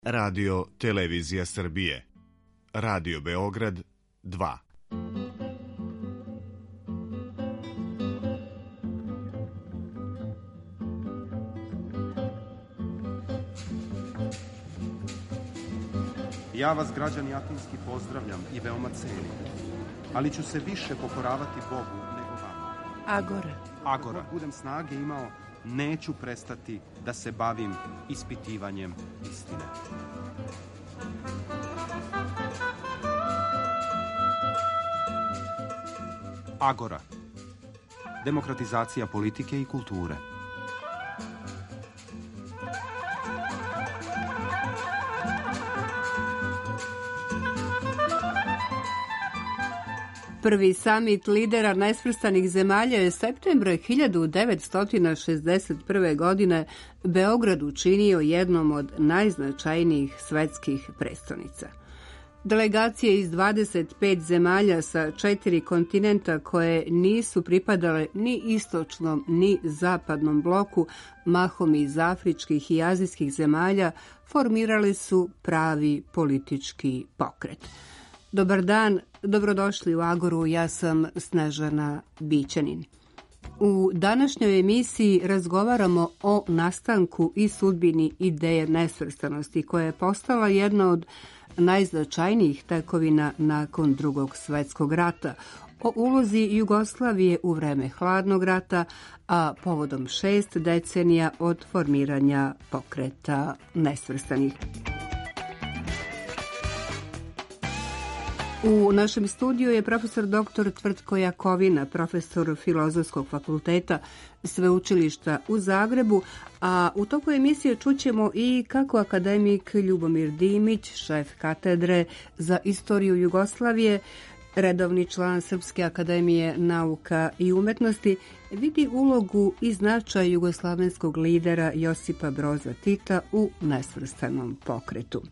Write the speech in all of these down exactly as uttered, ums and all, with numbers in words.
Radio Televizija Srbije. Radio Beograd dva. Ja vas, građani Atinski, pozdravljam i veoma cenim, ali ću se više pokoravati Bogu nego vama. Agora. Agora. Ako budem snage imao, neću prestati da se bavim ispitivanjem istine. Agora. Demokratizacija politike i kulture. Prvi samit lidera nesvrstanih zemalja je septembra hiljadu devetsto šezdeset prve. godine Beograd učinio jednom od najznačajnijih svetskih prestonica. Delegacije iz dvadeset pet zemalja sa četiri kontinenta koje nisu pripadale ni istočnom ni zapadnom bloku, mahom iz afričkih i azijskih zemalja, formirali su pravi politički pokret. Dobar dan, dobrodošli u Agoru, ja sam Snežana Bićanin. U današnjoj emisiji razgovaramo o nastanku i sudbini ideje nesvrstanosti, koja je postala jedna od najznačajnijih tekovina nakon Drugog svjetskog rata, o ulozi Jugoslavije u vreme Hladnog rata, a povodom šest decenija od formiranja pokreta nesvrstanih. U našem studiju je profesor doktor Tvrtko Jakovina, profesor Filozofskog fakulteta Sveučilišta u Zagrebu, a u toku emisije čućemo i kako akademik Ljubomir Dimić, šef katedre za istoriju Jugoslavije, redovni član Srpske akademije nauka i umetnosti, vidi ulogu i značaj jugoslavenskog lidera Josipa Broza Tita u nesvrstanom pokretu.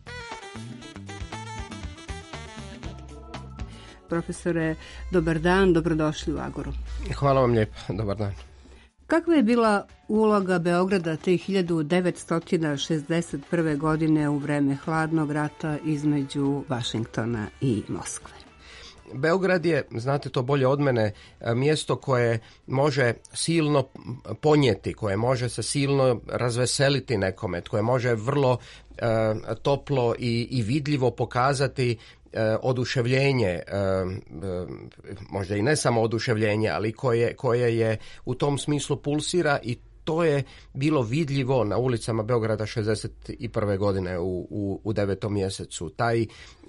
Profesore, dobar dan, dobrodošli u Agoru. Hvala vam lijepo, dobar dan. Kakva je bila uloga Beograda te hiljadu devetsto šezdeset prve. godine u vreme Hladnog rata između Vašingtona i Moskve? Beograd je, znate to bolje od mene, mjesto koje može silno ponijeti, koje može se silno razveseliti nekome, koje može vrlo uh, toplo i, i vidljivo pokazati oduševljenje, možda i ne samo oduševljenje, ali koje, koje je u tom smislu pulsira, i to je bilo vidljivo na ulicama Beograda šezdeset prve. godine u, u, u devetom mjesecu. Taj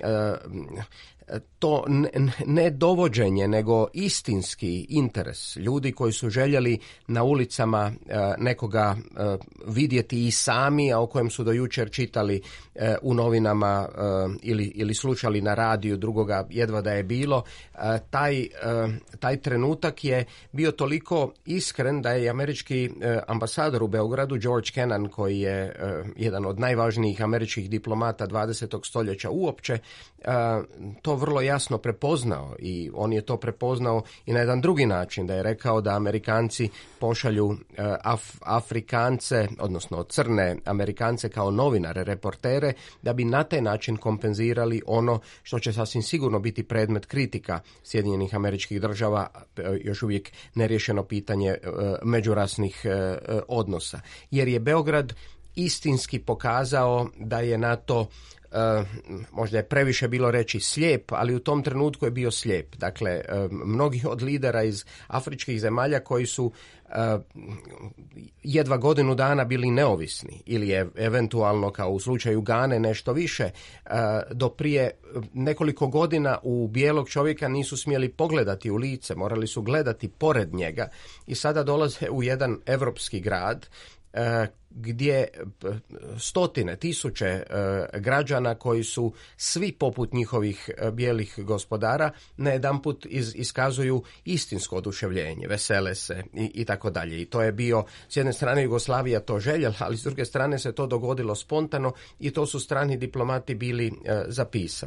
to ne dovođenje, nego istinski interes ljudi koji su željeli na ulicama nekoga vidjeti i sami, a o kojem su do jučer čitali u novinama ili, ili slušali na radiju, drugoga jedva da je bilo. Taj, taj trenutak je bio toliko iskren da je američki ambasador u Beogradu, George Kennan, koji je jedan od najvažnijih američkih diplomata dvadesetog stoljeća uopće, to vrlo jasno prepoznao, i on je to prepoznao i na jedan drugi način, da je rekao da Amerikanci pošalju Af, Afrikance, odnosno crne Amerikance kao novinare, reportere, da bi na taj način kompenzirali ono što će sasvim sigurno biti predmet kritika Sjedinjenih Američkih Država, još uvijek neriješeno pitanje međurasnih odnosa. Jer je Beograd istinski pokazao da je na to, Uh, možda je previše bilo reći slijep, ali u tom trenutku je bio slijep. Dakle, uh, mnogi od lidera iz afričkih zemalja koji su uh, jedva godinu dana bili neovisni, ili je eventualno, kao u slučaju Gane, nešto više, uh, do prije nekoliko godina u bijelog čovjeka nisu smjeli pogledati u lice, morali su gledati pored njega, i sada dolaze u jedan europski grad gdje stotine, tisuće građana koji su svi poput njihovih bijelih gospodara najedanput iz, iskazuju istinsko oduševljenje, vesele se i, i tako dalje. I to je bio, s jedne strane Jugoslavija to željela, ali s druge strane se to dogodilo spontano, i to su strani diplomati bili zapisali.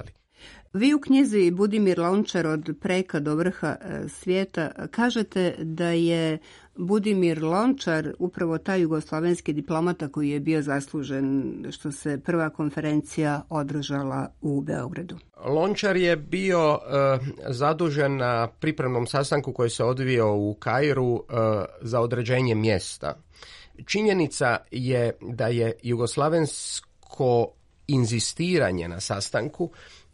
Vi u knjizi Budimir Lončar od preka do vrha svijeta kažete da je Budimir Lončar upravo taj jugoslavenski diplomata koji je bio zaslužen što se prva konferencija održala u Beogradu. Lončar je bio uh, zadužen na pripremnom sastanku koji se odvio u Kairu uh, za određenje mjesta. Činjenica je da je jugoslavensko inzistiranje na sastanku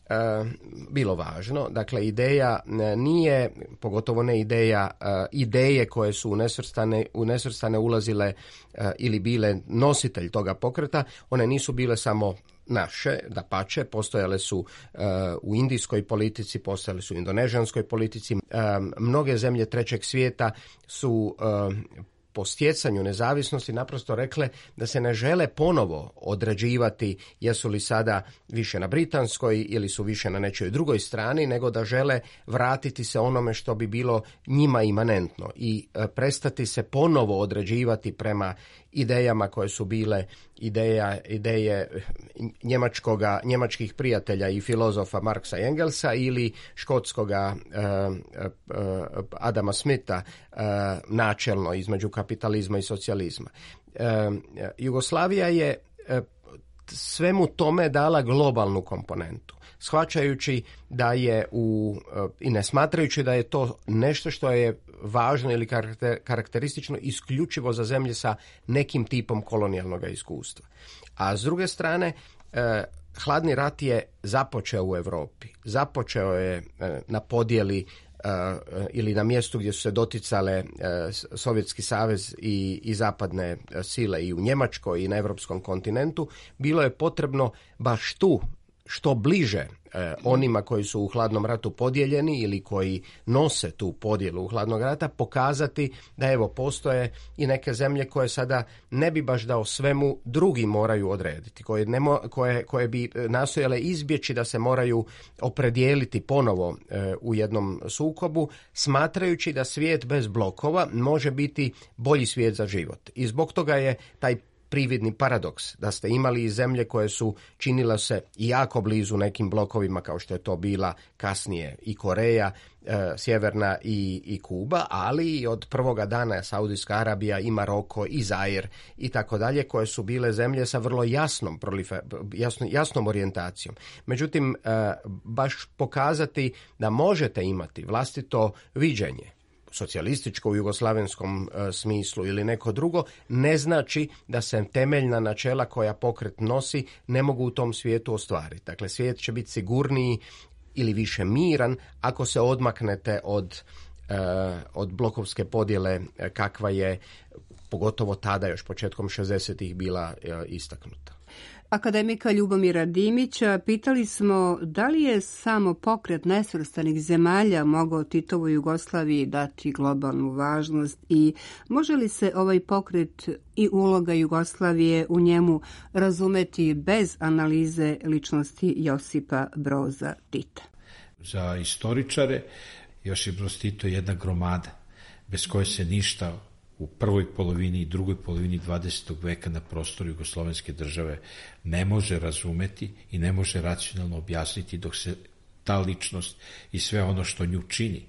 bilo važno. Dakle, ideja nije, pogotovo ne ideja, ideje koje su u nesvrstane, u nesvrstane ulazile ili bile nositelj toga pokreta, one nisu bile samo naše, dapače, postojale su uh, u indijskoj politici, postojale su u indonežanskoj politici. Uh, mnoge zemlje trećeg svijeta su uh, po stjecanju nezavisnosti naprosto rekle da se ne žele ponovo određivati jesu li sada više na britanskoj ili su više na nečoj drugoj strani, nego da žele vratiti se onome što bi bilo njima imanentno i e, prestati se ponovo određivati prema idejama koje su bile ideja, ideje njemačkoga, njemačkih prijatelja i filozofa Marksa i Engelsa ili škotskoga e, e, Adama Smitha e, načelno između kapitalizma i socijalizma. E, Jugoslavija je e, svemu tome dala globalnu komponentu, shvaćajući da je u, i ne smatrajući da je to nešto što je važno ili karakteristično isključivo za zemlje sa nekim tipom kolonijalnog iskustva. A s druge strane, eh, hladni rat je započeo u Europi. Započeo je eh, na podjeli Uh, ili na mjestu gdje su se doticale uh, Sovjetski savez i, i zapadne uh, sile i u Njemačkoj i na europskom kontinentu, bilo je potrebno baš tu što bliže eh, onima koji su u hladnom ratu podijeljeni ili koji nose tu podjelu u hladnog rata, pokazati da evo postoje i neke zemlje koje sada ne bi baš dao svemu drugi moraju odrediti, koje, ne mo, koje, koje bi nastojale izbjeći da se moraju opredijeliti ponovo eh, u jednom sukobu, smatrajući da svijet bez blokova može biti bolji svijet za život. I zbog toga je taj prividni paradoks da ste imali i zemlje koje su činile se jako blizu nekim blokovima kao što je to bila kasnije i Koreja, e, Sjeverna i, i Kuba, ali i od prvoga dana Saudijska Arabija i Maroko i Zair i tako dalje, koje su bile zemlje sa vrlo jasnom, prolife, jasno, jasnom orijentacijom. Međutim, e, baš pokazati da možete imati vlastito viđenje, socijalističko u jugoslavenskom e, smislu ili neko drugo, ne znači da se temeljna načela koja pokret nosi ne mogu u tom svijetu ostvariti. Dakle, svijet će biti sigurniji ili više miran ako se odmaknete od, e, od blokovske podjele e, kakva je pogotovo tada još početkom šezdesetih bila e, istaknuta. Akademika Ljubomira Dimića pitali smo da li je samo pokret nesvrstanih zemalja mogao Titovoj Jugoslaviji dati globalnu važnost i može li se ovaj pokret i uloga Jugoslavije u njemu razumeti bez analize ličnosti Josipa Broza Tita? Za istoričare Josip Broz Tito je jedna gromada bez koje se ništa u prvoj polovini i drugoj polovini dvadesetog veka na prostoru jugoslovenske države ne može razumeti i ne može racionalno objasniti dok se ta ličnost i sve ono što nju čini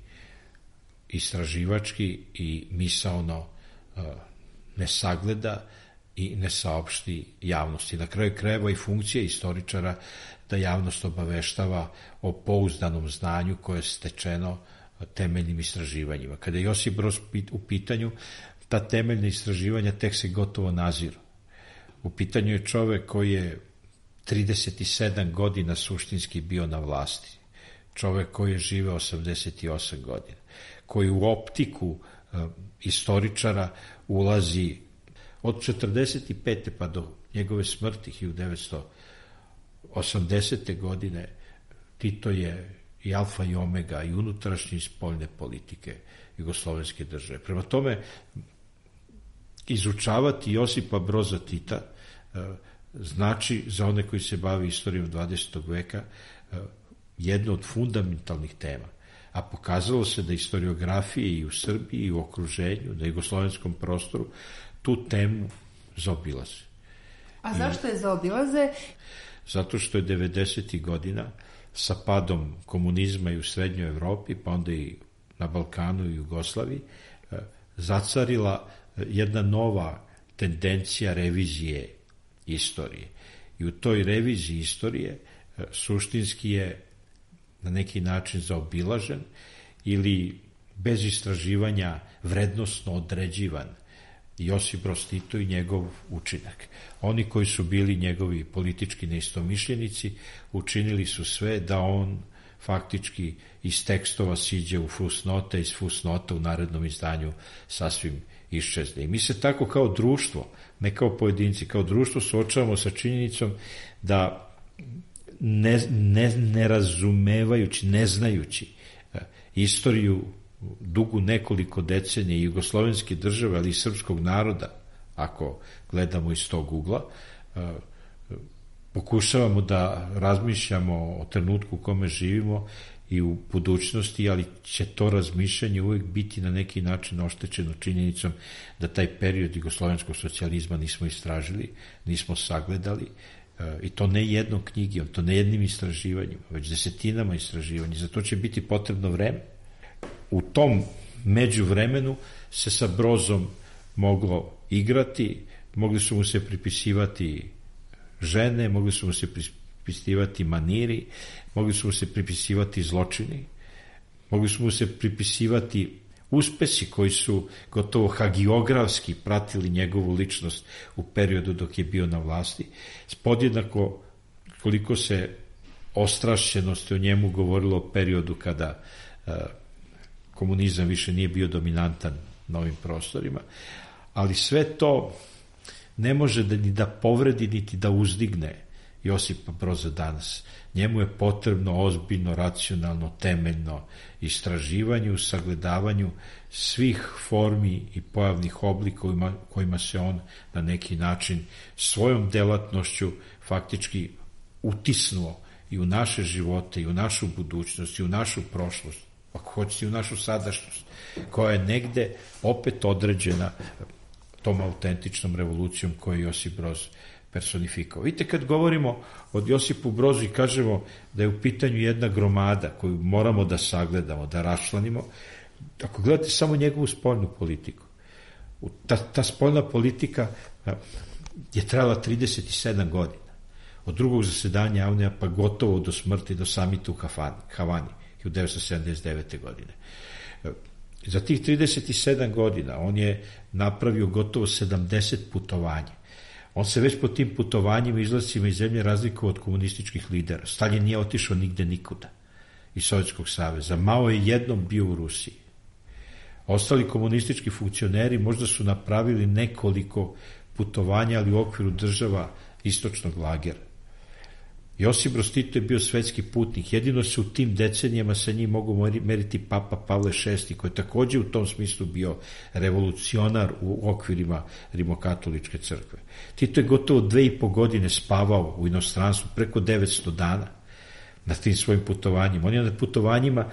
istraživački i misaono uh, ne sagleda i ne saopšti javnosti. Na kraju krajeva i funkcija istoričara da javnost obaveštava o pouzdanom znanju koje je stečeno temeljnim istraživanjima. Kada je Josip Broz u pitanju, ta temeljna istraživanja tek se gotovo naziru. U pitanju je čovek koji je trideset sedam godina suštinski bio na vlasti. Čovek koji je živeo osamdeset osam godina. Koji u optiku uh, istoričara ulazi od četrdeset pete pa do njegove smrti hiljadu devetsto osamdesete godine. Tito je i alfa i omega i unutrašnje i spoljne politike jugoslovenske države. Prema tome, izučavati Josipa Broza Tita znači za one koji se bavi istorijom dvadesetog veka jedno od fundamentalnih tema. A pokazalo se da istoriografije i u Srbiji i u okruženju, na jugoslovenskom prostoru, tu temu zaobilaze. A zašto je zaobilaze? Zato što je devedesetih godina sa padom komunizma i u Srednjoj Evropi, pa onda i na Balkanu i Jugoslaviji, zacarila jedna nova tendencija revizije istorije. I u toj reviziji istorije suštinski je na neki način zaobilažen ili bez istraživanja vrednosno određivan Josip Broz Tito i njegov učinak. Oni koji su bili njegovi politički neistomišljenici učinili su sve da on faktički iz tekstova siđe u fusnote, iz fusnota u narednom izdanju sasvim iščezne. I mi se tako kao društvo, ne kao pojedinci, kao društvo suočavamo sa činjenicom da ne, ne, ne razumevajući, ne znajući istoriju dugu nekoliko decenija jugoslovenske države, ali i srpskog naroda, ako gledamo iz tog ugla, pokušavamo da razmišljamo o trenutku u kome živimo i u budućnosti, ali će to razmišljanje uvek biti na neki način oštećeno činjenicom da taj period jugoslovenskog socijalizma nismo istražili, nismo sagledali, i to ne jednom knjigom, to ne jednim istraživanjima, već desetinama istraživanja. Zato će biti potrebno vreme. U tom međuvremenu se sa Brozom moglo igrati, mogli su mu se pripisivati žene, mogli su mu se pripisivati maniri, mogli su mu se pripisivati zločini, mogli su mu se pripisivati uspesi koji su gotovo hagiografski pratili njegovu ličnost u periodu dok je bio na vlasti. Podjednako koliko se ostrašćenosti o njemu govorilo o periodu kada uh, komunizam više nije bio dominantan na ovim prostorima, ali sve to ne može da ni da povredi niti da uzdigne Josipa Broza danas. Njemu je potrebno ozbiljno, racionalno, temeljno istraživanje u sagledavanju svih formi i pojavnih oblika kojima, kojima se on na neki način svojom delatnošću faktički utisnuo i u naše živote, i u našu budućnost, i u našu prošlost, ako hoćete i u našu sadašnjost, koja je negde opet određena tom autentičnom revolucijom koju je Josip Broz personifikao. Vidite, kad govorimo od Josipu Brozu i kažemo da je u pitanju jedna gromada koju moramo da sagledamo, da raščlanimo, ako gledate samo njegovu spoljnu politiku, ta, ta spoljna politika je trajala trideset sedam godina. Od drugog zasedanja Avnija pa gotovo do smrti, do samita u Havani, hiljadu devetsto sedamdeset devete. godine. Za tih trideset sedam godina on je napravio gotovo sedamdeset putovanja. On se već po tim putovanjima i izlascima iz zemlje razlikovao od komunističkih lidera. Stalin nije otišao nigde nikuda iz Sovjetskog saveza. Mao je jednom bio u Rusiji. Ostali komunistički funkcioneri možda su napravili nekoliko putovanja, ali u okviru država istočnog lagera. Josip Broz Tito je bio svetski putnik. Jedino se u tim decenijama sa njim mogu meriti Papa Pavle šesti, koji je takođe u tom smislu bio revolucionar u okvirima rimokatoličke crkve. Tito je gotovo dve i po godine spavao u inostranstvu, preko devetsto dana na tim svojim putovanjima. On je na putovanjima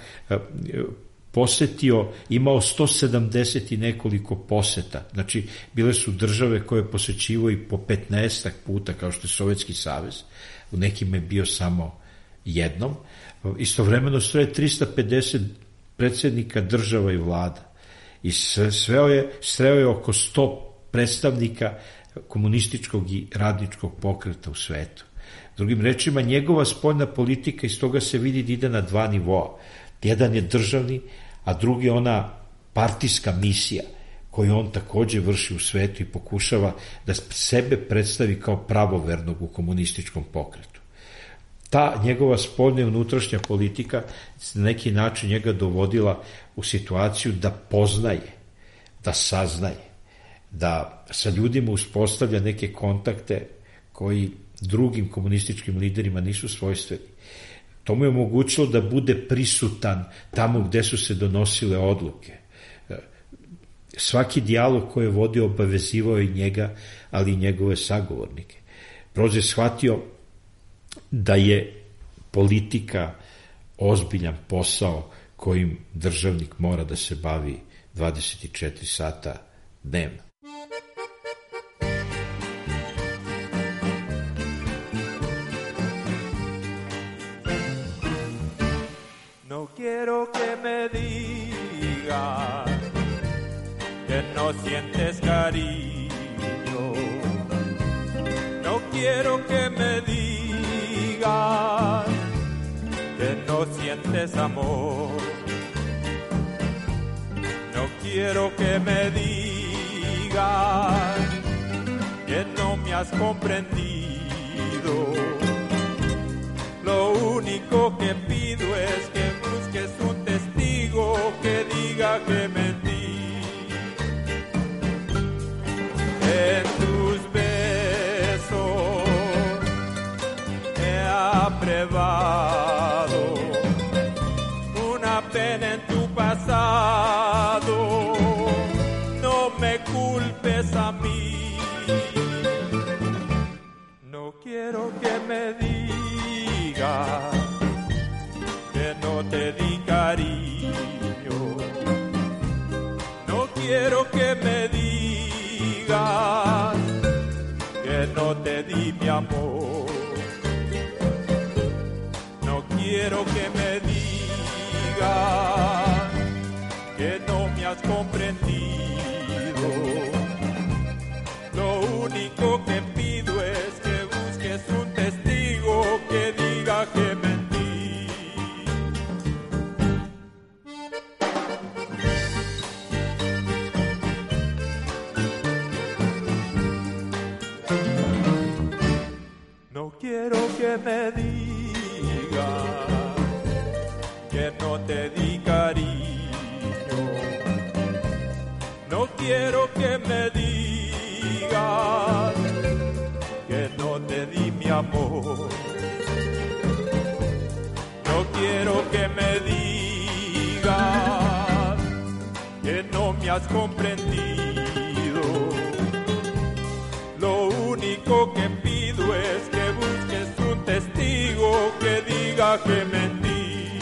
posetio, imao sto sedamdeset i nekoliko poseta. Znači, bile su države koje je posećivao i po petnaestak puta, kao što je Sovjetski savez. U nekim je bio samo jednom. Istovremeno sve trista pedeset predsjednika država i vlada. I sveo je, sreo je oko sto predstavnika komunističkog i radničkog pokreta u svetu. Drugim rečima, njegova spoljna politika iz toga se vidi da ide na dva nivoa. Jedan je državni, a drugi je ona partijska misija koju on takođe vrši u svetu i pokušava da sebe predstavi kao pravovernog u komunističkom pokretu. Ta njegova spoljna i unutrašnja politika na neki način njega dovodila u situaciju da poznaje, da saznaje, da sa ljudima uspostavlja neke kontakte koji drugim komunističkim liderima nisu svojstveni. To mu je omogućilo da bude prisutan tamo gde su se donosile odluke. Svaki dijalog koji je vodio obavezivao i njega, ali i njegove sagovornike. Broz je shvatio da je politika ozbiljan posao kojim državnik mora da se bavi dvadeset četiri sata dnevno. me digas que no sientes cariño. No quiero que me digas que no sientes amor. No quiero que me digas que no me has comprendido. Lo único que pido es que busques un testigo que diga que mentí. En tus besos he aprobado una pena en tu pasado. No me culpes a mí. No quiero que me digas que no te di cariño. No quiero que me digas que no te di mi amor. No quiero que me digas que no me has comprendido. Lo único que pido es que busques un testigo que diga que mentí. No quiero que me digas que no te di cariño. No quiero que me digas que no te di mi amor. No quiero que me digas que no me has comprendido. Lo único que pido es que busques un testigo que diga que mentí.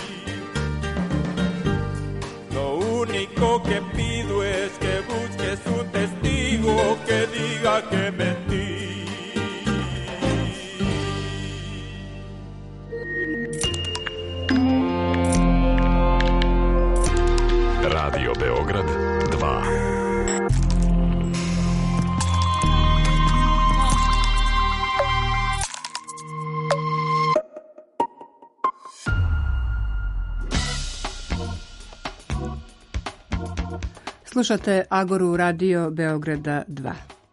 Lo único que pido es que busques un testigo que diga que mentí. Radio Beograd dva. Slušate Agoru Radio Beograda dva.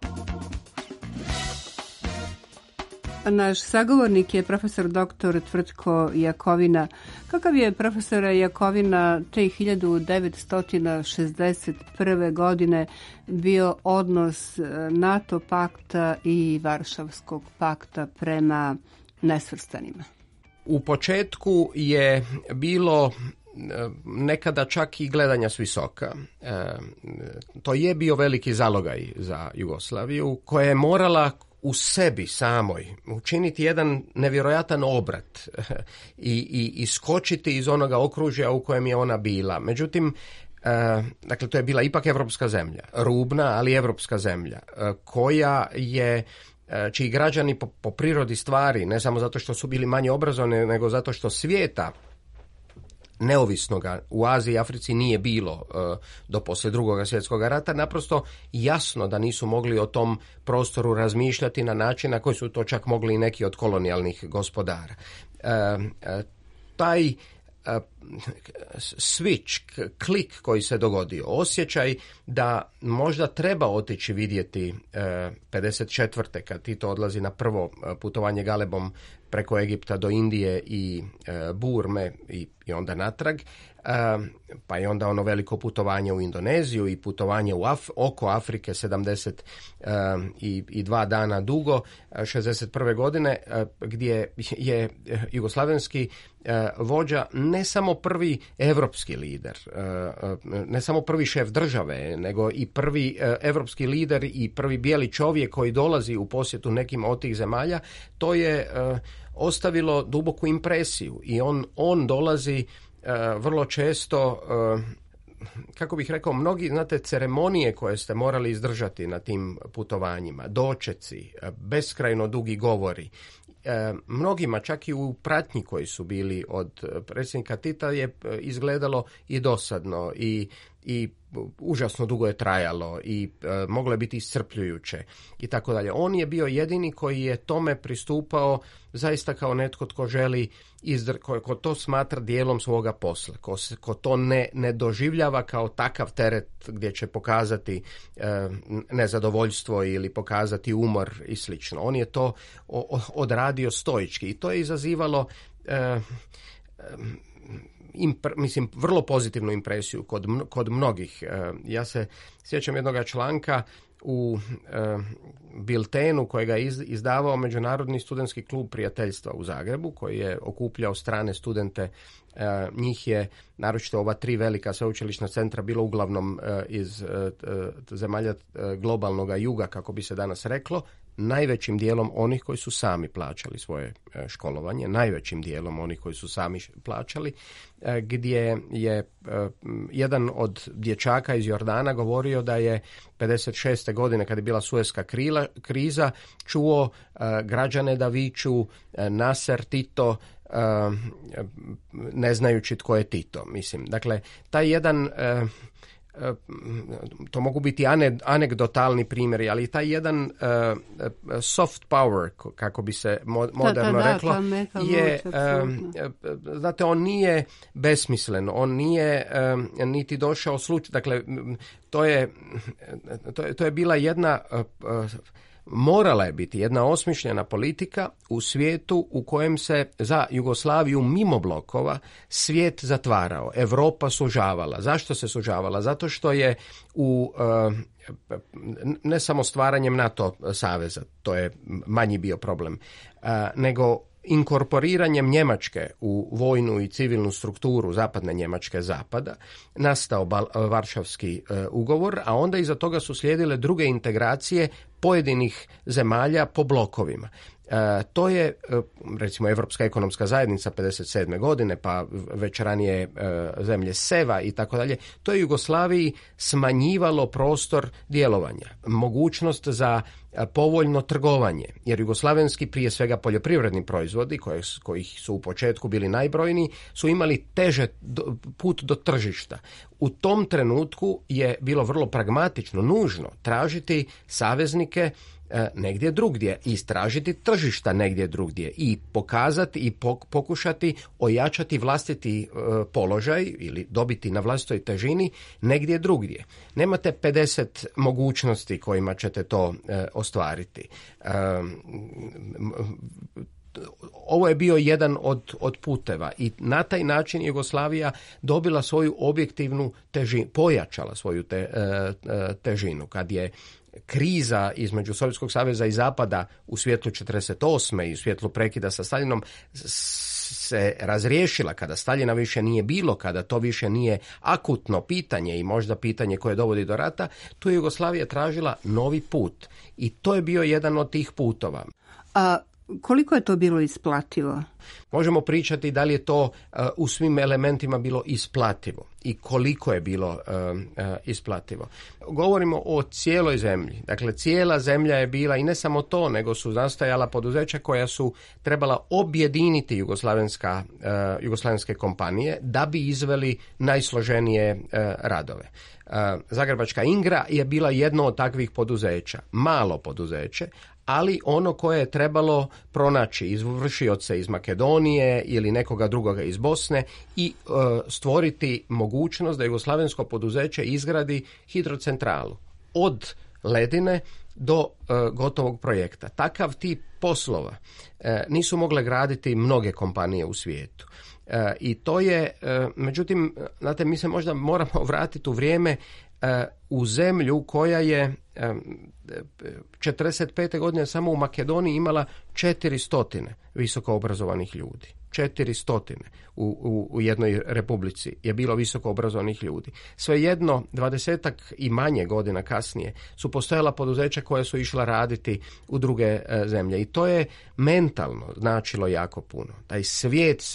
Naš sagovornik je profesor doktor Tvrtko Jakovina. Kakav je, profesora Jakovina, te hiljadu devetsto šezdeset prve. godine bio odnos NATO pakta i Varšavskog pakta prema nesvrstanima? U početku je bilo nekada čak i gledanja s visoka. E, to je bio veliki zalogaj za Jugoslaviju, koja je morala u sebi samoj učiniti jedan nevjerojatan obrat i, i iskočiti iz onoga okružja u kojem je ona bila. Međutim, e, dakle, to je bila ipak evropska zemlja, rubna, ali evropska zemlja, e, koja je čiji građani po, po prirodi stvari, ne samo zato što su bili manje obrazovani, nego zato što svijeta neovisnoga u Aziji i Africi nije bilo uh, do poslije drugog svjetskog rata, naprosto jasno da nisu mogli o tom prostoru razmišljati na način na koji su to čak mogli i neki od kolonijalnih gospodara. Uh, uh, taj uh, switch, klik koji se dogodio, osjećaj da možda treba otići vidjeti uh, pedeset četvrte kad Tito odlazi na prvo putovanje galebom preko Egipta do Indije i e, Burme i, i onda natrag, e, pa i onda ono veliko putovanje u Indoneziju i putovanje u Af, oko Afrike sedamdeset dva dana dugo, šezdeset prve. godine, e, gdje je jugoslavenski e, vođa ne samo prvi evropski lider, e, ne samo prvi šef države, nego i prvi e, evropski lider i prvi bijeli čovjek koji dolazi u posjetu nekim od tih zemalja. To je e, ostavilo duboku impresiju i on, on dolazi uh, vrlo često uh, kako bih rekao, mnogi, znate, ceremonije koje ste morali izdržati na tim putovanjima, dočeci, beskrajno dugi govori, E, mnogima, čak i u pratnji koji su bili od predsjednika Tita, je izgledalo i dosadno i, i užasno dugo je trajalo i e, moglo je biti iscrpljujuće i tako dalje. On je bio jedini koji je tome pristupao zaista kao netko tko želi, izdr- ko, ko to smatra dijelom svoga posla, ko, se, ko to ne, ne doživljava kao takav teret gdje će pokazati e, nezadovoljstvo ili pokazati umor i slično. On je to o, o, odradio stoički i to je izazivalo e, e, Impre, mislim, vrlo pozitivnu impresiju kod, kod mnogih. Ja se sjećam jednoga članka u e, biltenu kojega je iz, izdavao Međunarodni studentski klub prijateljstva u Zagrebu, koji je okupljao strane studente. E, njih je, naročito ova tri velika sveučilišna centra, bilo uglavnom e, iz e, zemalja e, globalnog juga, kako bi se danas reklo, najvećim dijelom onih koji su sami plaćali svoje školovanje, najvećim dijelom onih koji su sami plaćali, gdje je jedan od dječaka iz Jordana govorio da je pedeset šeste godine, kad je bila Sueska kriza, čuo građane da viču Nasser, Tito, ne znajući tko je Tito. Mislim, dakle, taj jedan... to mogu biti anegdotalni primjeri, ali taj jedan uh, soft power, kako bi se mo- moderno da, da, reklo, da, je, uh, znate, on nije besmislen, on nije uh, niti došao slučaj, dakle, to je, to je, to je bila jedna uh, uh, morala je biti jedna osmišljena politika u svijetu u kojem se za Jugoslaviju mimo blokova svijet zatvarao, Europa sužavala. Zašto se sužavala? Zato što je u ne samo stvaranjem NATO saveza, to je manji bio problem, nego inkorporiranjem Njemačke u vojnu i civilnu strukturu zapadne Njemačke zapada nastao Varšavski e, ugovor, a onda iza toga su slijedile druge integracije pojedinih zemalja po blokovima. E, to je, e, recimo, Europska ekonomska zajednica pedeset sedme godine, pa već ranije e, zemlje Seva i tako dalje. To je Jugoslaviji smanjivalo prostor djelovanja, mogućnost za povoljno trgovanje, jer jugoslavenski, prije svega poljoprivredni proizvodi, koje, kojih su u početku bili najbrojniji, su imali teže do, put do tržišta. U tom trenutku je bilo vrlo pragmatično, nužno tražiti saveznike e, negdje drugdje i istražiti tržišta negdje drugdje i pokazati i pokušati ojačati vlastiti e, položaj ili dobiti na vlastitoj težini negdje drugdje. Nemate pedeset mogućnosti kojima ćete to e, ostvariti. E, Ovo je bio jedan od, od puteva i na taj način Jugoslavija dobila svoju objektivnu težinu, pojačala svoju te, težinu. Kad je kriza između Sovjetskog saveza i Zapada u svjetlu četrdeset osme i u svjetlu prekida sa Stalinom se razriješila, kada Staljina više nije bilo, kada to više nije akutno pitanje i možda pitanje koje dovodi do rata, tu je Jugoslavija tražila novi put i to je bio jedan od tih putova. A koliko je to bilo isplativo? Možemo pričati da li je to uh, u svim elementima bilo isplativo i koliko je bilo uh, uh, isplativo. Govorimo o cijeloj zemlji. Dakle, cijela zemlja je bila, i ne samo to, nego su nastajala poduzeća koja su trebala objediniti jugoslavenska, uh, jugoslavenske kompanije da bi izveli najsloženije uh, radove. Uh, Zagrebačka Ingra je bila jedno od takvih poduzeća, malo poduzeće, ali ono koje je trebalo pronaći izvršioce iz Makedonije ili nekoga drugoga iz Bosne i e, stvoriti mogućnost da jugoslavensko poduzeće izgradi hidrocentralu od ledine do e, gotovog projekta. Takav tip poslova e, nisu mogle graditi mnoge kompanije u svijetu. E, I to je, e, međutim, znate, mi se možda moramo vratiti u vrijeme e, u zemlju koja je e, četrdeset pete godine samo u Makedoniji imala četiristo visoko obrazovanih ljudi. četiristo u, u, u jednoj republici je bilo visoko obrazovanih ljudi. Svejedno, dvadesetak i manje godina kasnije su postojala poduzeća koja su išla raditi u druge e, zemlje i to je mentalno značilo jako puno. Taj svijet se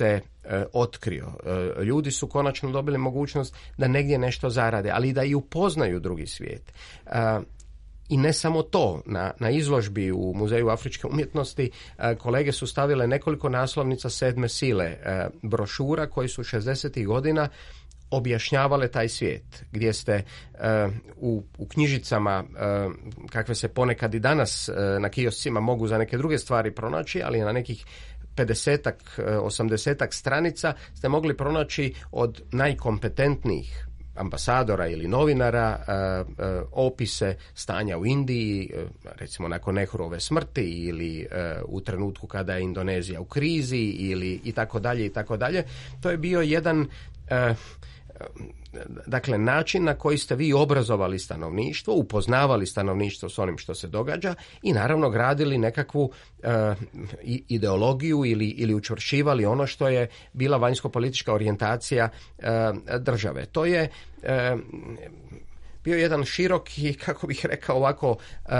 e, otkrio. E, ljudi su konačno dobili mogućnost da negdje nešto zarade, ali da i upoznaju drugi svijet. E, I ne samo to, na, na izložbi u Muzeju afričke umjetnosti e, kolege su stavile nekoliko naslovnica sedme sile, e, brošura koji su šezdesetih godina objašnjavale taj svijet, gdje ste uh, u, u knjižicama, uh, kakve se ponekad i danas uh, na kioscima mogu za neke druge stvari pronaći, ali na nekih pedesetak, osamdesetak stranica ste mogli pronaći od najkompetentnijih ambasadora ili novinara uh, uh, opise stanja u Indiji, uh, recimo nakon Nehrujeve smrti ili uh, u trenutku kada je Indonezija u krizi ili i tako dalje i tako dalje. To je bio jedan uh, dakle način na koji ste vi obrazovali stanovništvo, upoznavali stanovništvo s onim što se događa i naravno gradili nekakvu uh, ideologiju ili, ili učvršivali ono što je bila vanjsko-politička orijentacija uh, države. To je uh, bio jedan široki, kako bih rekao ovako, uh,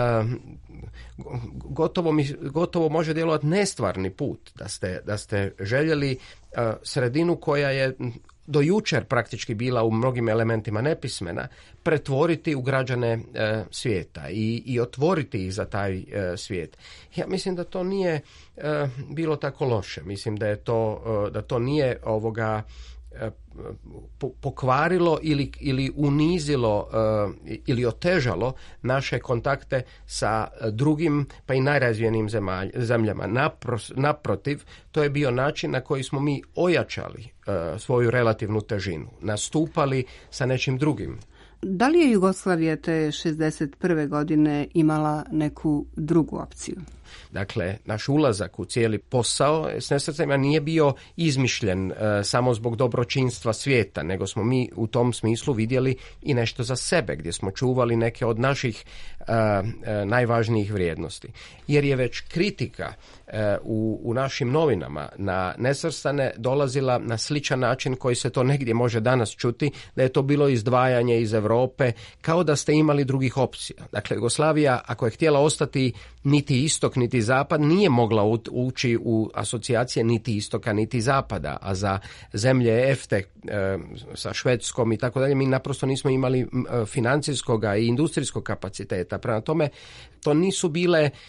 gotovo, mi, gotovo može djelovati nestvarni put, da ste, da ste željeli uh, sredinu koja je do jučer praktički bila u mnogim elementima nepismena, pretvoriti u građane e, svijeta i, i otvoriti ih za taj e, svijet. Ja mislim da to nije e, bilo tako loše. Mislim da je to, e, da to nije ovoga e, po, pokvarilo ili, ili unizilo e, ili otežalo naše kontakte sa drugim pa i najrazvijenijim zemalj, zemljama. Napro, naprotiv, to je bio način na koji smo mi ojačali e, svoju relativnu težinu, nastupali sa nečim drugim. Da li je Jugoslavija te šezdeset prve godine imala neku drugu opciju? Dakle, naš ulazak u cijeli posao s nesrcima nije bio izmišljen e, samo zbog dobročinstva svijeta, nego smo mi u tom smislu vidjeli i nešto za sebe, gdje smo čuvali neke od naših e, e, najvažnijih vrijednosti. Jer je već kritika e, u, u našim novinama na nesvrstane dolazila na sličan način koji se to negdje može danas čuti, da je to bilo izdvajanje iz Europe, kao da ste imali drugih opcija. Dakle, Jugoslavija, ako je htjela ostati niti istok, niti zapad, nije mogla ući u asocijacije niti istoka, niti zapada, a za zemlje EFTE e, sa Švedskom i tako dalje, mi naprosto nismo imali e, financijskog i industrijskog kapaciteta. Prema tome, to nisu bile, e,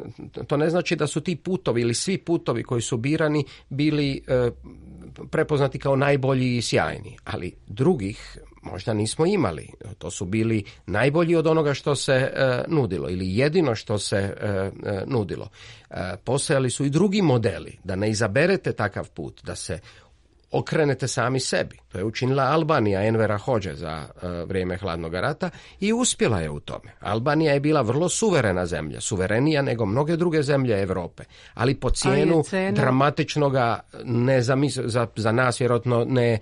to ne znači da su ti putovi ili svi putovi koji su birani bili e, prepoznati kao najbolji i sjajni, ali drugih možda nismo imali. To su bili najbolji od onoga što se e, nudilo ili jedino što se e, e, nudilo. E, postojali su i drugi modeli, da ne izaberete takav put, da se okrenete sami sebi. To je učinila Albanija Envera Hodže za uh, vrijeme hladnog rata i uspjela je u tome. Albanija je bila vrlo suverena zemlja, suverenija nego mnoge druge zemlje Europe, ali po cijenu dramatičnoga, ne za, za, za nas vjerojatno ne,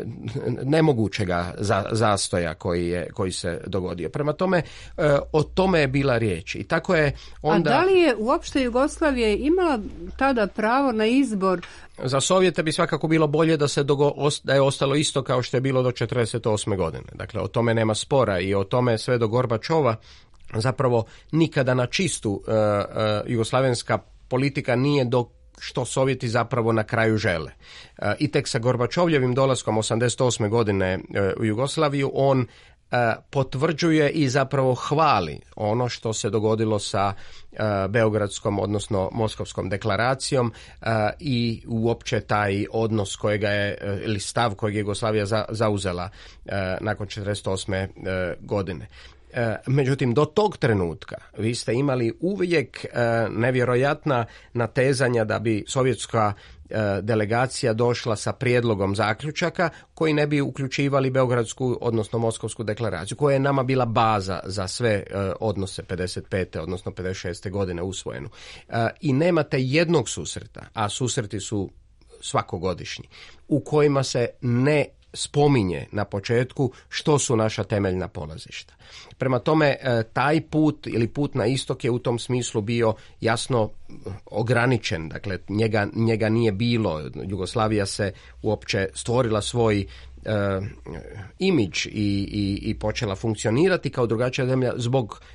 nemogućega za, zastoja koji, je, koji se dogodio. Prema tome, uh, o tome je bila riječ. I tako je onda... A da li je uopšte Jugoslavija imala tada pravo na izbor? Za Sovjete bi svakako bilo bolje da se dogo, da je ostalo isto kao što je bilo do četrdeset osme godine. Dakle, o tome nema spora i o tome sve do Gorbačova zapravo nikada na čistu uh, uh, jugoslavenska politika nije do što Sovjeti zapravo na kraju žele. Uh, I tek sa Gorbačovljevim dolaskom osamdeset osme godine uh, u Jugoslaviju on Uh, potvrđuje i zapravo hvali ono što se dogodilo sa uh, Beogradskom, odnosno Moskovskom deklaracijom uh, i uopće taj odnos kojega je, uh, ili stav kojeg je Jugoslavija za, zauzela uh, nakon četrdeset osme Uh, godine. Međutim, do tog trenutka vi ste imali uvijek nevjerojatna natezanja da bi sovjetska delegacija došla sa prijedlogom zaključaka koji ne bi uključivali Beogradsku, odnosno Moskovsku deklaraciju, koja je nama bila baza za sve odnose pedeset pete odnosno pedeset šeste godine usvojenu. I nemate jednog susreta, a susreti su svakogodišnji, u kojima se ne spominje na početku što su naša temeljna polazišta. Prema tome, taj put ili put na istok je u tom smislu bio jasno ograničen. Dakle, njega, njega nije bilo. Jugoslavija se uopće stvorila svoj uh, imidž i, i, i počela funkcionirati kao drugačija zemlja zbog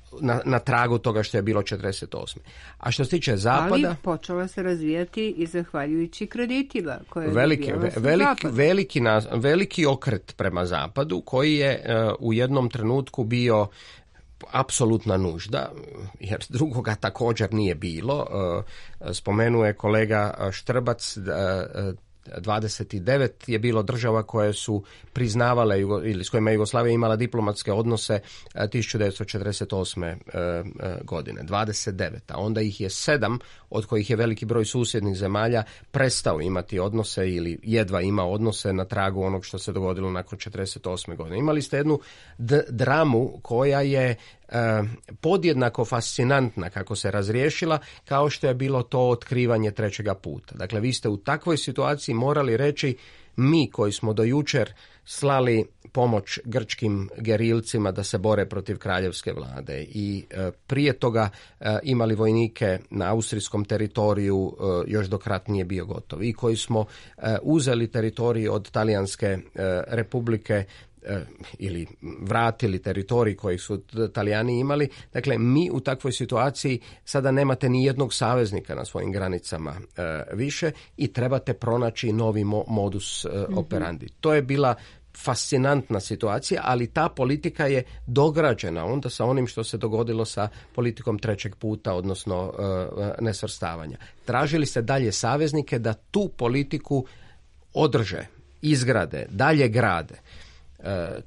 na, na tragu toga što je bilo četrdeset osme. A što se tiče zapada... Ali počela se razvijati i zahvaljujući kreditima koje je veliki, ve, veliki, veliki, na, veliki okret prema zapadu koji je uh, u jednom trenutku bio apsolutna nužda, jer drugoga također nije bilo. Uh, spomenuje kolega Štrbac da uh, dvadeset devet je bilo država koje su priznavale ili s kojima je Jugoslavija imala diplomatske odnose tisuću devetsto četrdeset osme godine. dvadeset devet. A onda ih je sedam, od kojih je veliki broj susjednih zemalja prestao imati odnose ili jedva ima odnose na tragu onog što se dogodilo nakon četrdeset osme godine. Imali ste jednu d- dramu koja je podjednako fascinantna kako se razriješila kao što je bilo to otkrivanje trećega puta. Dakle, vi ste u takvoj situaciji morali reći mi koji smo do jučer slali pomoć grčkim gerilcima da se bore protiv kraljevske vlade i e, prije toga e, imali vojnike na austrijskom teritoriju e, još dok rat nije bio gotov i koji smo e, uzeli teritorij od Talijanske e, republike ili vratili teritorij koji su Talijani imali. Dakle, mi u takvoj situaciji sada nemate ni jednog saveznika na svojim granicama e, više i trebate pronaći novi mo- modus e, operandi. Mm-hmm. To je bila fascinantna situacija, ali ta politika je dograđena onda sa onim što se dogodilo sa politikom trećeg puta, odnosno e, nesvrstavanja. Tražili ste dalje saveznike da tu politiku održe, izgrade, dalje grade. E,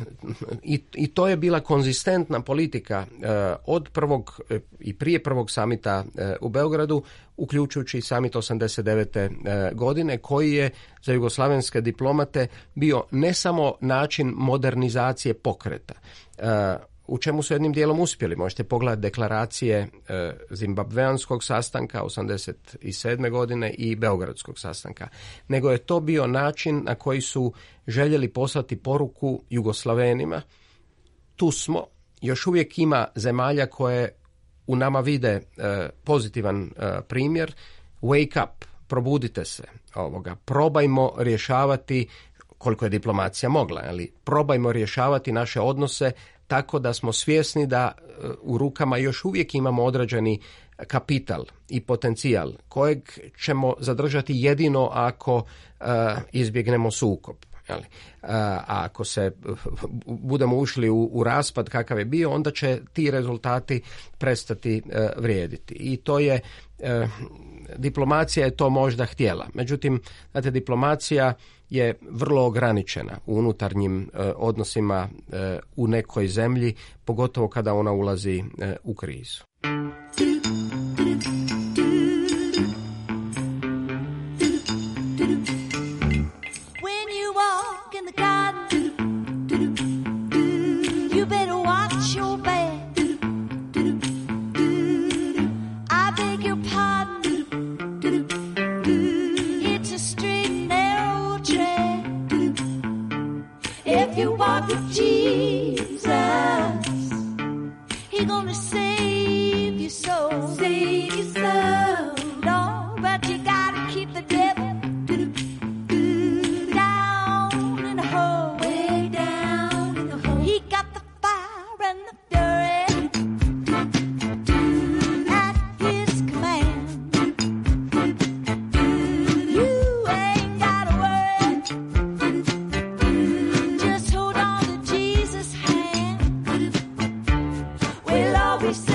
i, i to je bila konzistentna politika e, od prvog e, i prije prvog samita e, u Beogradu, uključujući i samit osamdeset devete E, godine, koji je za jugoslavenske diplomate bio ne samo način modernizacije pokreta, e, u čemu su jednim dijelom uspjeli. Možete pogledati deklaracije e, zimbabveanskog sastanka osamdeset sedme godine i beogradskog sastanka. Nego je to bio način na koji su željeli poslati poruku Jugoslavenima. Tu smo, još uvijek ima zemalja koje u nama vide e, pozitivan e, primjer. Wake up, probudite se, ovoga. Probajmo rješavati, koliko je diplomacija mogla, ali probajmo rješavati naše odnose tako da smo svjesni da u rukama još uvijek imamo određeni kapital i potencijal kojeg ćemo zadržati jedino ako uh, izbjegnemo sukob. Jeli? Uh, a ako se budemo ušli u, u raspad kakav je bio, onda će ti rezultati prestati uh, vrijediti. I to je, uh, diplomacija je to možda htjela. Međutim, znate, diplomacija je vrlo ograničena u unutarnjim e, odnosima e, u nekoj zemlji, pogotovo kada ona ulazi e, u krizu. We'll always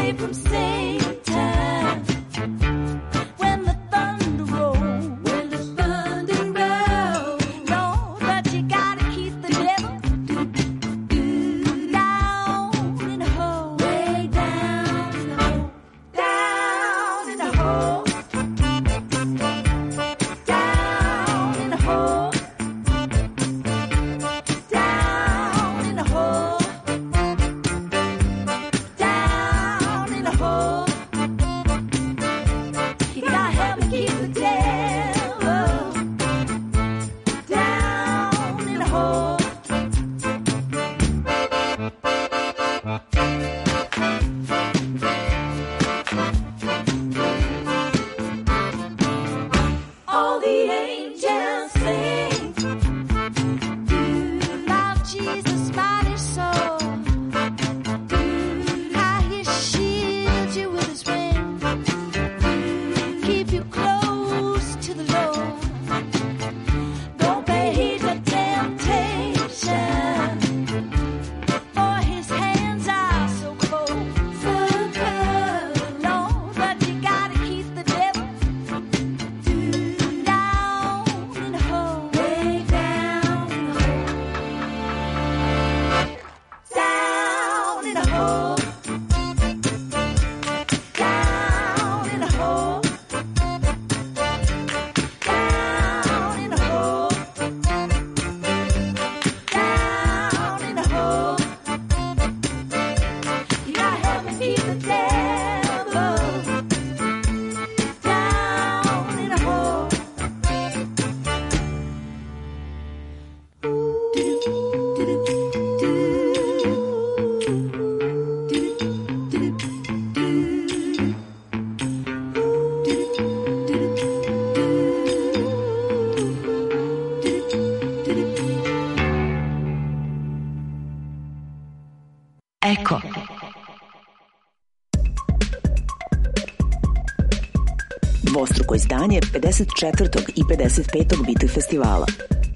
dvostruko izdanje pedeset četvrtog i pedeset petog Beatle festivala.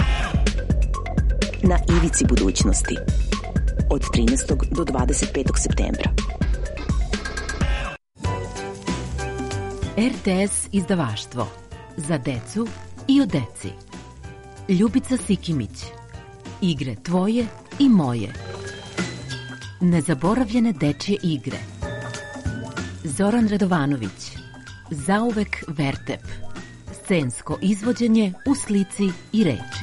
Na ivici budućnosti. Od trinaestog do dvadeset petog septembra. R T S izdavaštvo. Za decu i o deci. Ljubica Sikimić. Igre tvoje i moje. Nezaboravljene dečje igre. Zoran Radovanović. Zauvek Vertep. Scensko izvođenje u slici i reči.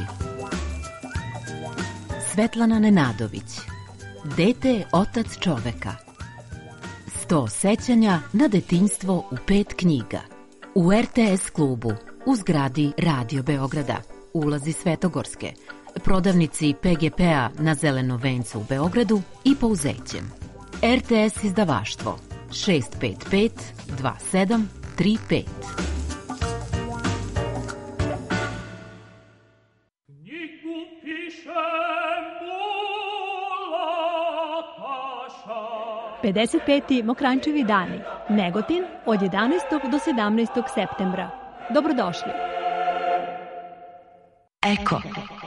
Svetlana Nenadović. Dete je otac čoveka. Sto sećanja na detinjstvo u pet knjiga. U R T S klubu, u zgradi Radio Beograda, ulazi Svetogorske, prodavnici P G P-a na Zelenom vencu u Beogradu i Pouzećem. R T S izdavaštvo šest pet pet dva sedam tri pet. pedeset peti Mokranjčevi dani, Negotin, od jedanaestog do sedamnaestog septembra. Dobrodošli. Eko.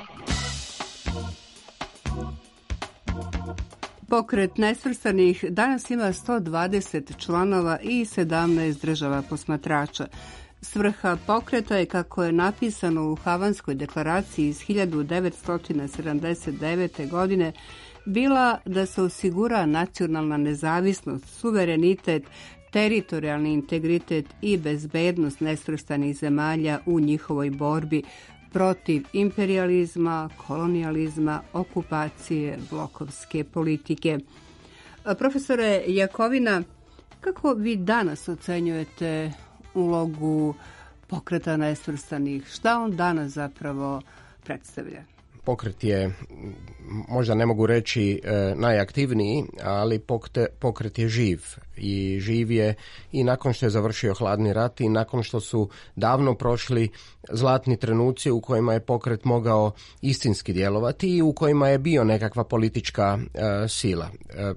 Pokret nesvrstanih danas ima sto dvadeset članova i sedamnaest država posmatrača. Svrha pokreta je, kako je napisano u Havanskoj deklaraciji iz hiljadu devetsto sedamdeset devete. godine, bila da se osigura nacionalna nezavisnost, suverenitet, teritorijalni integritet i bezbednost nesvrstanih zemalja u njihovoj borbi protiv imperializma, kolonijalizma, okupacije, blokovske politike. Profesore Jakovina, kako vi danas ocenjujete ulogu pokreta nesvrstanih? Šta on danas zapravo predstavlja? Pokret je, možda ne mogu reći e, najaktivniji, ali pokte, pokret je živ. I živ je i nakon što je završio hladni rat i nakon što su davno prošli zlatni trenuci u kojima je pokret mogao istinski djelovati i u kojima je bio nekakva politička e, sila. E,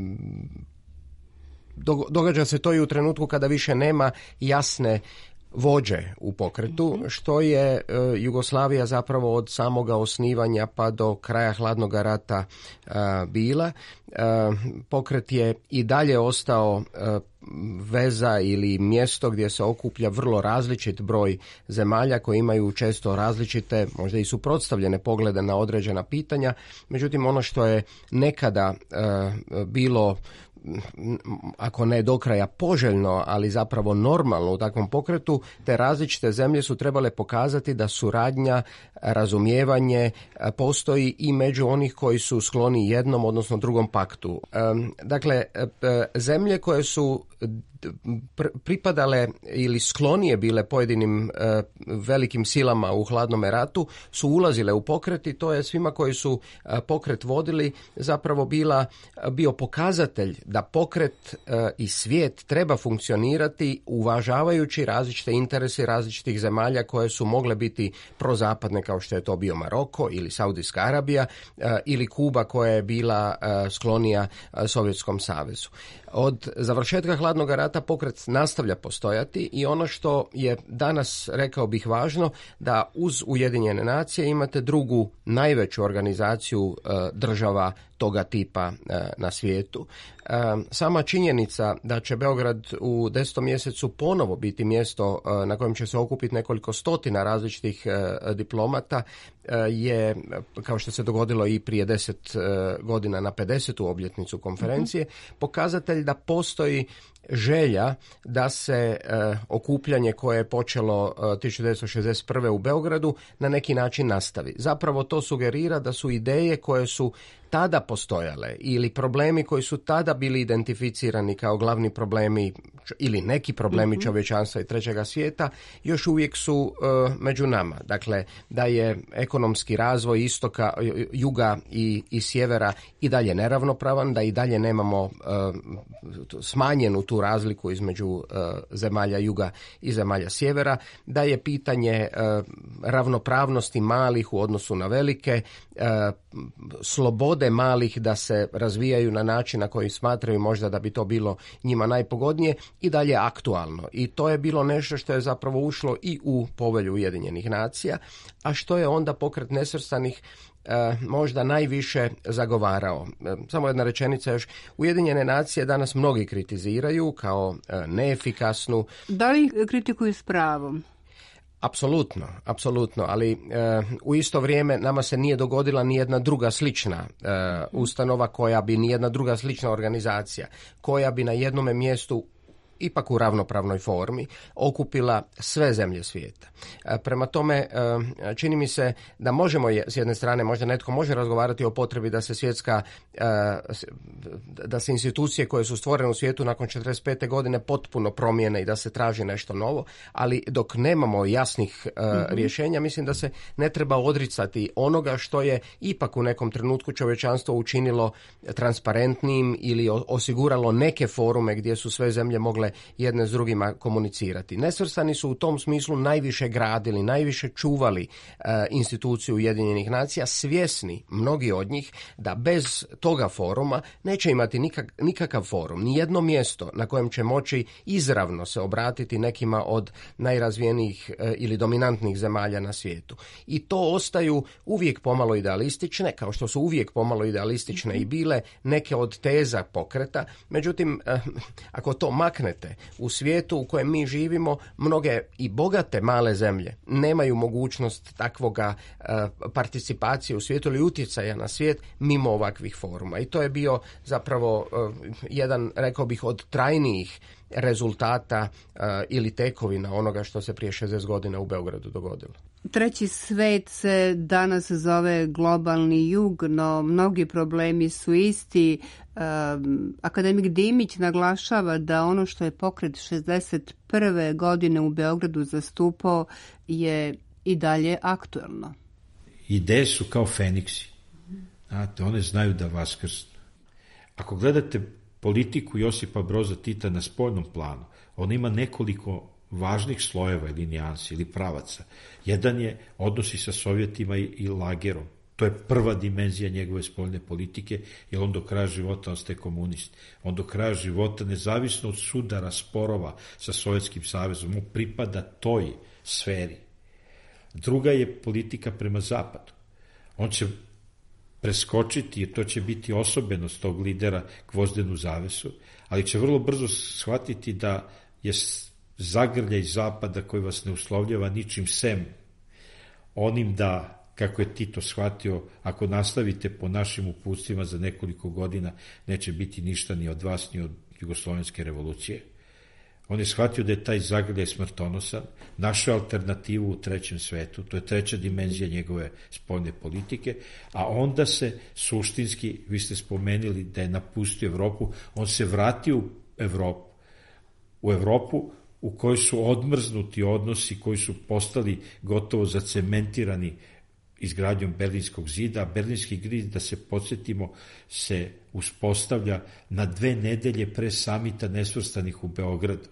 događa se to i u trenutku kada više nema jasne vođe u pokretu, što je e, Jugoslavija zapravo od samoga osnivanja pa do kraja hladnog rata e, bila. E, pokret je i dalje ostao e, veza ili mjesto gdje se okuplja vrlo različit broj zemalja koji imaju često različite, možda i suprotstavljene poglede na određena pitanja. Međutim, ono što je nekada e, bilo, ako ne do kraja poželjno, ali zapravo normalno u takvom pokretu, te različite zemlje su trebale pokazati da suradnja, razumijevanje postoji i među onih koji su skloni jednom, odnosno drugom paktu. Dakle, zemlje koje su pripadale ili sklonije bile pojedinim e, velikim silama u hladnome ratu su ulazile u pokret i to je svima koji su e, pokret vodili zapravo bila, bio pokazatelj da pokret e, i svijet treba funkcionirati uvažavajući različite interese različitih zemalja koje su mogle biti prozapadne, kao što je to bio Maroko ili Saudijska Arabija e, ili Kuba koja je bila e, sklonija e, Sovjetskom savezu. Od završetka hladnog rata pokret nastavlja postojati i ono što je danas, rekao bih, važno, da uz Ujedinjene nacije imate drugu najveću organizaciju e, država toga tipa e, na svijetu. E, sama činjenica da će Beograd u desetom mjesecu ponovo biti mjesto e, na kojem će se okupiti nekoliko stotina različitih e, diplomata e, je, kao što se dogodilo i prije deset e, godina na pedesetu obljetnicu konferencije, mm-hmm. pokazatelj da postoji želja da se e, okupljanje koje je počelo e, tisuću devetsto šezdeset prve u Beogradu na neki način nastavi. Zapravo to sugerira da su ideje koje su tada postojale ili problemi koji su tada bili identificirani kao glavni problemi ili neki problemi mm-hmm. čovječanstva i trećega svijeta još uvijek su uh, među nama. Dakle, da je ekonomski razvoj istoka, juga i, i sjevera i dalje neravnopravan, da i dalje nemamo uh, smanjenu tu razliku između uh, zemalja juga i zemalja sjevera, da je pitanje uh, ravnopravnosti malih u odnosu na velike uh, slobode malih da se razvijaju na način na koji smatraju možda da bi to bilo njima najpogodnije i dalje aktualno. I to je bilo nešto što je zapravo ušlo i u Povelju Ujedinjenih nacija, a što je onda Pokret nesvrstanih E, možda najviše zagovarao. E, samo jedna rečenica još. Ujedinjene nacije danas mnogi kritiziraju kao e, neefikasnu. Da li kritikuju s pravom? Apsolutno, apsolutno, ali e, u isto vrijeme nama se nije dogodila ni jedna druga slična e, ustanova koja bi, ni jedna druga slična organizacija koja bi na jednome mjestu ipak u ravnopravnoj formi okupila sve zemlje svijeta. Prema tome, čini mi se da možemo, s jedne strane, možda netko može razgovarati o potrebi da se svjetska, da se institucije koje su stvorene u svijetu nakon četrdeset pete godine potpuno promijene i da se traži nešto novo, ali dok nemamo jasnih mm-hmm. rješenja, mislim da se ne treba odricati onoga što je ipak u nekom trenutku čovječanstvo učinilo transparentnijim ili osiguralo neke forume gdje su sve zemlje mogle jedne s drugima komunicirati. Nesvrstani su u tom smislu najviše gradili, najviše čuvali e, instituciju Ujedinjenih nacija, svjesni mnogi od njih da bez toga foruma neće imati nikak, nikakav forum, ni jedno mjesto na kojem će moći izravno se obratiti nekima od najrazvijenijih e, ili dominantnih zemalja na svijetu. I to ostaju uvijek pomalo idealistične, kao što su uvijek pomalo idealistične i bile neke od teza pokreta. Međutim, e, ako to maknete, u svijetu u kojem mi živimo, mnoge i bogate male zemlje nemaju mogućnost takvoga uh, participacije u svijetu ili utjecaja na svijet mimo ovakvih foruma. I to je bio zapravo uh, jedan, rekao bih, od trajnijih rezultata uh, ili tekovina onoga što se prije šezdeset godina u Beogradu dogodilo. Treći svet se danas zove globalni jug, no mnogi problemi su isti. Um, akademik Dimić naglašava da ono što je pokret šezdeset prve godine u Beogradu zastupao je i dalje aktuelno. Ideje su kao feniksi. Znate, one znaju da vaskrsnu. Ako gledate politiku Josipa Broza Tita na spoljnom planu, on ima nekoliko važnih slojeva ili nijansi ili pravaca. Jedan je odnosi sa Sovjetima i, i lagerom. To je prva dimenzija njegove spoljne politike, jer on do kraja života ostaje komunist. On do kraja života, nezavisno od sudara, sporova sa Sovjetskim savezom, mu pripada toj sferi. Druga je politika prema zapadu. On će preskočiti, jer to će biti osobenost tog lidera, gvozdenu zavesu, ali će vrlo brzo shvatiti da je zagrljaj zapada koji vas ne uslovljava ničim sem onim da, kako je Tito shvatio, ako nastavite po našim uputstvima za nekoliko godina, neće biti ništa ni od vas, ni od Jugoslovenske revolucije. On je shvatio da je taj zagrljaj smrtonosan, našao alternativu u trećem svetu, to je treća dimenzija njegove spoljne politike, a onda se suštinski, vi ste spomenuli da je napustio Evropu, on se vratio u Evropu, u Evropu u kojoj su odmrznuti odnosi koji su postali gotovo zacementirani izgradnjom Berlinskog zida. Berlinski zid, da se podsjetimo, se uspostavlja na dve nedelje pre samita nesvrstanih u Beogradu.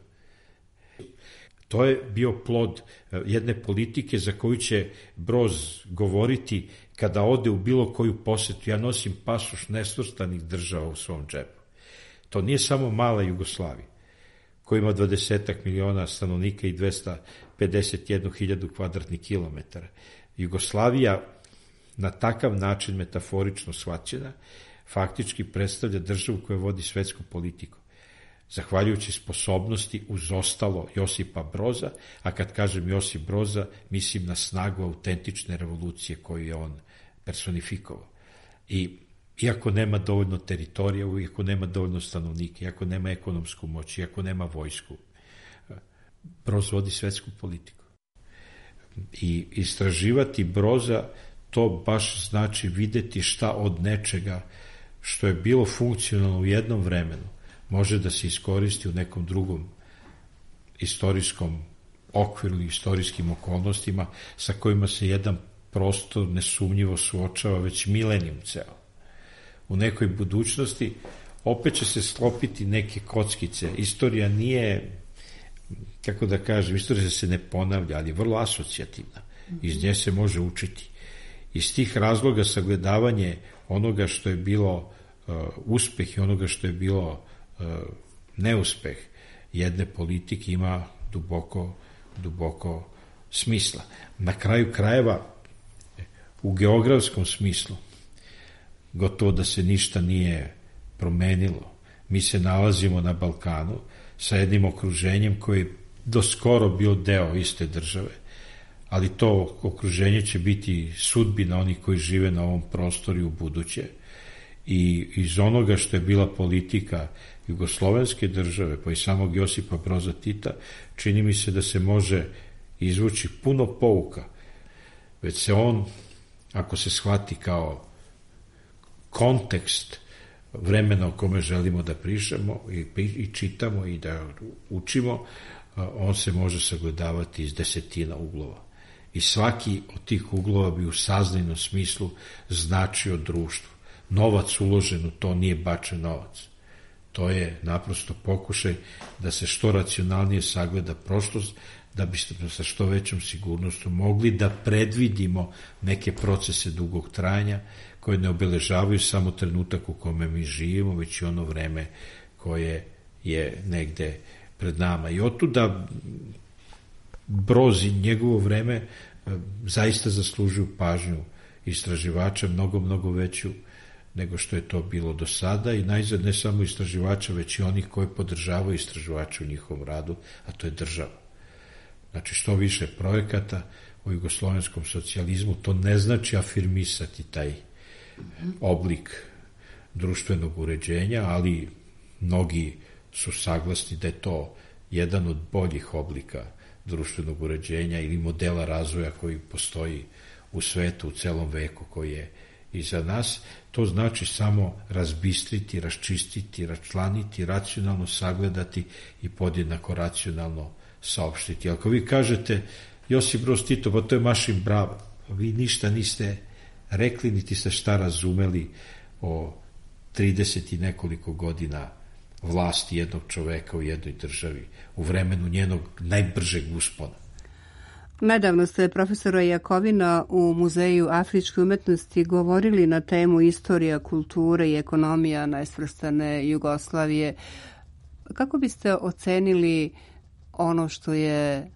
To je bio plod jedne politike za koju će Broz govoriti kada ode u bilo koju posetu. Ja nosim pasoš nesvrstanih država u svom džepu. To nije samo mala Jugoslavija, koja ima dvadesetak miliona stanovnika i dvesta pedeset jednu hiljadu kvadratnih kilometara. Jugoslavija, na takav način metaforično shvaćena, faktički predstavlja državu koja vodi svetsku politiku, zahvaljujući sposobnosti uz ostalo Josipa Broza, a kad kažem Josip Broza, mislim na snagu autentične revolucije koju je on personifikovao. I iako nema dovoljno teritorija, iako nema dovoljno stanovnika, iako nema ekonomsku moć, iako nema vojsku, Broz vodi svetsku politiku. I istraživati Broza, to baš znači videti šta od nečega što je bilo funkcionalno u jednom vremenu može da se iskoristi u nekom drugom istorijskom okviru ili istorijskim okolnostima sa kojima se jedan prostor nesumnjivo suočava već milenijum ceo. U nekoj budućnosti opet će se sklopiti neke kockice. Istorija nije, kako da kažem, istorija se ne ponavlja, ali je vrlo asocijativna. Iz nje se može učiti. Iz tih razloga sagledavanje onoga što je bilo uh, uspeh i onoga što je bilo uh, neuspeh jedne politike ima duboko, duboko smisla. Na kraju krajeva, u geografskom smislu, gotovo da se ništa nije promenilo. Mi se nalazimo na Balkanu sa jednim okruženjem koji je do skoro bio deo iste države, ali to okruženje će biti sudbina onih koji žive na ovom prostoru u buduće. I iz onoga što je bila politika jugoslovenske države, pa i samog Josipa Broza Tita, čini mi se da se može izvući puno pouka, već se on, ako se shvati kao kontekst vremena o kome želimo da pričamo i, i čitamo i da učimo, on se može sagledavati iz desetina uglova. I svaki od tih uglova bi u saznajnom smislu značio društvu. Novac uložen u to nije bačen novac. To je naprosto pokušaj da se što racionalnije sagleda prošlost, da bi sa što većom sigurnošću mogli da predvidimo neke procese dugog trajanja koje ne obeležavaju samo trenutak u kome mi živimo, već i ono vreme koje je negde pred nama. I otuda Broz i njegovo vreme zaista zaslužuju pažnju istraživača, mnogo, mnogo veću nego što je to bilo do sada i najzad ne samo istraživača, već i onih koji podržavaju istraživače u njihovom radu, a to je država. Znači, što više projekata u jugoslovenskom socijalizmu, to ne znači afirmisati taj oblik društvenog uređenja, ali mnogi su saglasni da je to jedan od boljih oblika društvenog uređenja ili modela razvoja koji postoji u svetu, u celom veku koji je iza nas. To znači samo razbistriti, raščistiti, račlaniti, racionalno sagledati i podjednako racionalno saopštiti. Ako vi kažete Josip Broz Tito, pa to je mašin brava, vi ništa niste rekli, niti ste šta razumeli o trideset i nekoliko godina vlasti jednog čoveka u jednoj državi, u vremenu njenog najbržeg uspona. Nedavno ste profesora Jakovina u Muzeju afričke umetnosti govorili na temu istorija, kulture i ekonomija nesvrstane Jugoslavije. Kako biste ocenili ono što je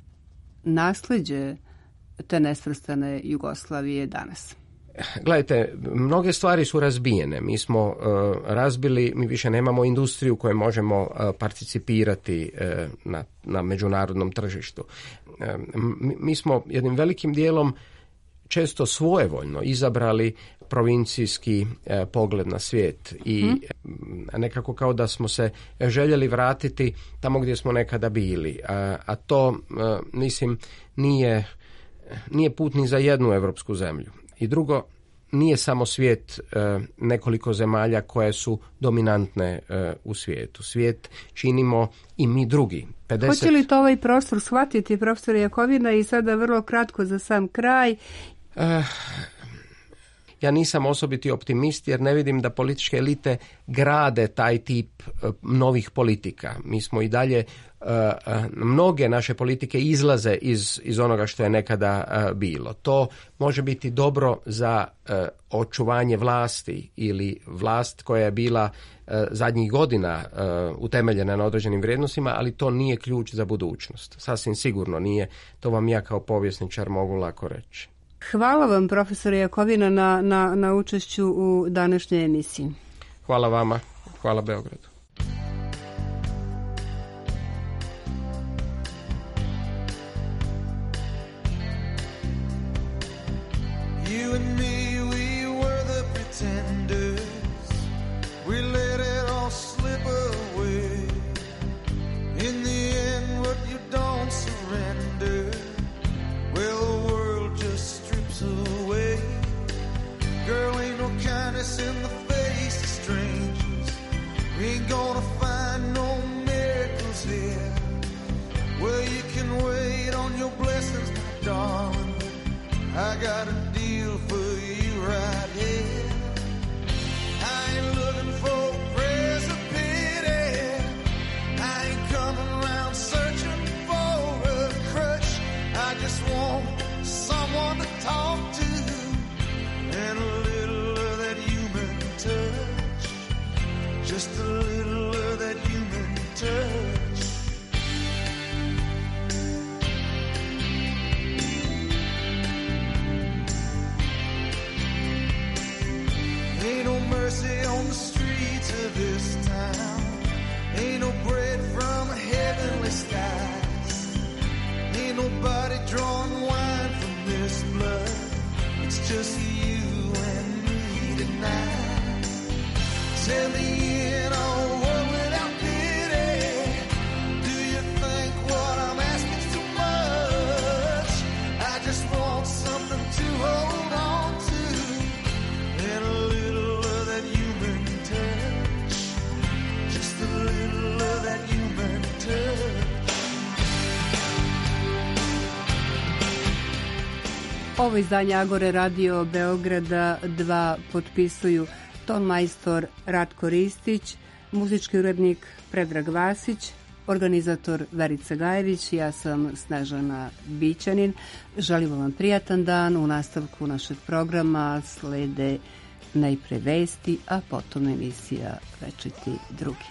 nasleđe te nesvrstane Jugoslavije danas? Gledajte, mnoge stvari su razbijene. Mi smo uh, razbili, mi više nemamo industriju koju možemo uh, participirati uh, na, na međunarodnom tržištu. Uh, mi, mi smo jednim velikim dijelom često svojevoljno izabrali provincijski uh, pogled na svijet i hmm. nekako kao da smo se željeli vratiti tamo gdje smo nekada bili. A, a to, uh, mislim, nije, nije put ni za jednu evropsku zemlju. I drugo, nije samo svijet e, nekoliko zemalja koje su dominantne e, u svijetu. Svijet činimo i mi drugi. pedeset Hoće li to ovaj prostor shvatiti, profesor Jakovina, i sada vrlo kratko za sam kraj? E, ja nisam osobiti optimist jer ne vidim da političke elite grade taj tip e, novih politika. Mi smo i dalje Uh, mnoge naše politike izlaze iz, iz onoga što je nekada uh, bilo. To može biti dobro za uh, očuvanje vlasti ili vlast koja je bila uh, zadnjih godina uh, utemeljena na određenim vrijednostima, ali to nije ključ za budućnost. Sasvim sigurno nije. To vam ja kao povjesničar mogu lako reći. Hvala vam, profesor Jakovina, na, na, na učešću u današnjoj emisiji. Hvala vama. Hvala Beogradu. You and me, we were the pretenders. We let it all slip away. In the end, what you don't surrender, well, the world just strips away. Girl, ain't no kindness in the face of strangers. We ain't gonna find no miracles here. Well, you can wait on your blessings, my darling. I got a deal for you right here. I ain't looking for prayers of pity. I ain't coming around searching for a crutch. I just want someone to talk to. to this town. Ain't no bread from heavenly skies. Ain't nobody drawing wine from this blood. It's just you and me tonight. Tell me in a world without pity, do you think what I'm asking too much? I just want something to hold on to, and a little of that human touch. Just a little of that human touch. Ovo izdanje Agore Radio Beograda dva potpisuju ton majstor Ratko Ristić, muzički urednik Predrag Vasić, organizator Verica Gajević, ja sam Snežana Bićanin. Želimo vam prijatan dan. U nastavku našeg programa slede najpre vesti, a potom emisija Večiti drugi.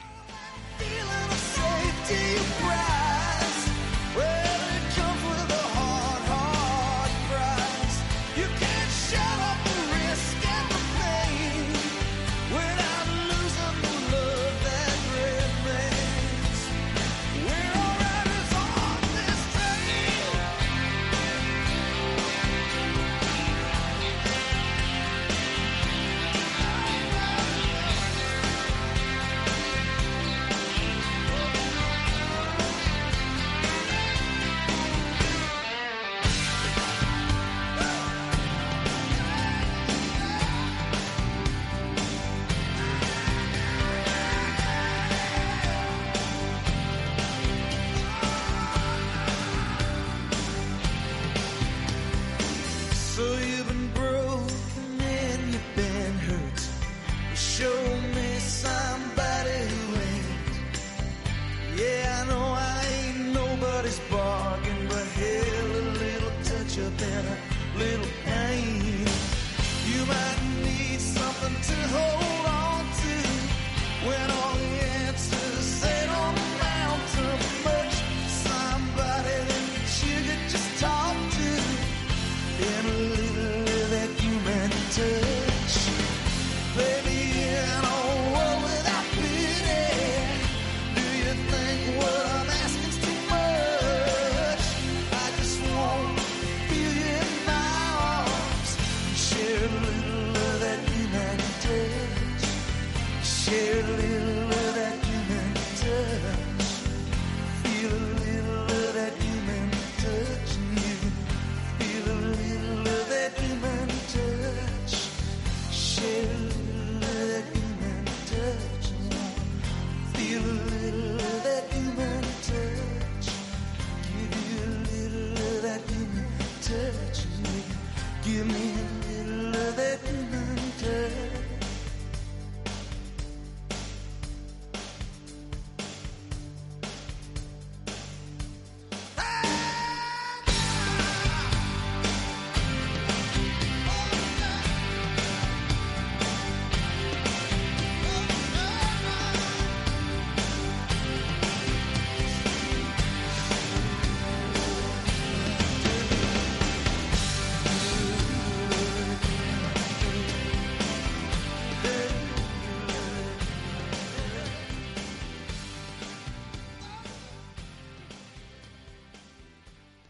Give me